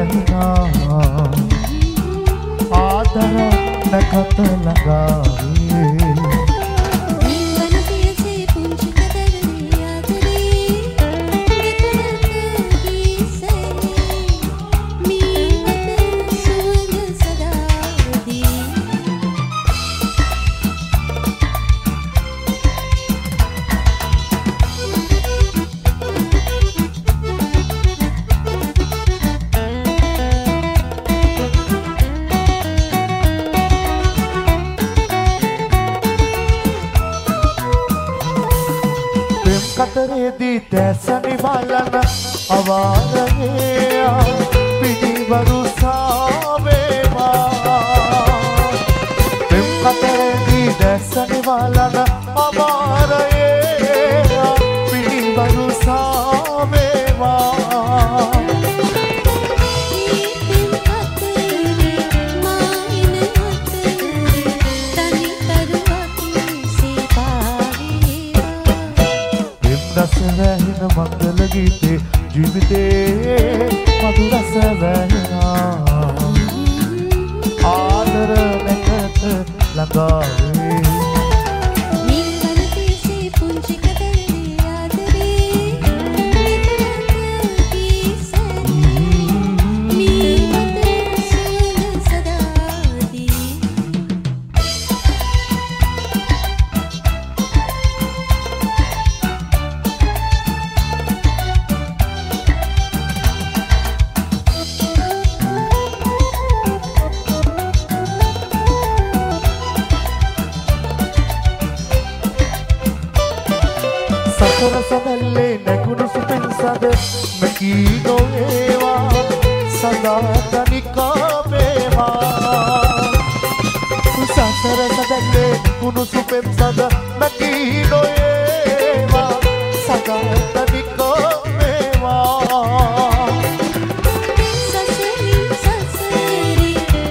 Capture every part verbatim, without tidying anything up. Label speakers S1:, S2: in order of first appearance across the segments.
S1: වැහිනා ආදර නැකත ළඟාවේ කතරේදී දැසනි බලන අවාරයේ පිටිවරු සාවේවා පෙම් කතරේදී දැසනි බලන අවාරයේ පිටිවරු සාවේවා රසවැහෙන මංගල ගීතේ ජීවිතේ මధుර රස වැහෙනා ආදර නැකත ළඟාවේ
S2: නිල්වන තීසේ පුංචි කතරේ ආදරේ මීමත සුවඳ සදාදී සතර සදල්ලේ නැගුණු සුපින් සද මකී නොවේවා සදා තනිකා වේවා සතර සදල්ලේ නැගුණු සුපින් සද මකී නොවේවා සදා තනිකා වේවා සසරින් සසරි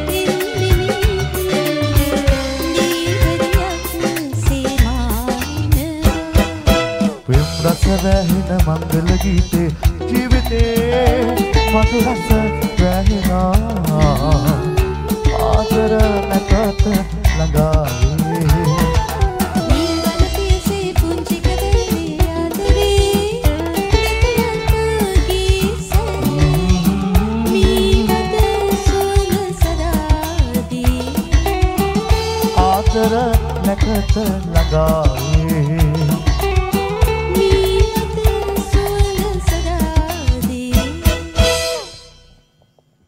S2: රසවැහෙන මංගල ගීතේ ජීවිතේ මధుර රස වැහෙනා ආදර නැකත ළඟාවේ නිල්වන තීසේ පුංචි කතරේ ආදරේ නැකත ගීසරේ මීමත සුවඳ සදාදී ආදර නැකත ළඟාවේ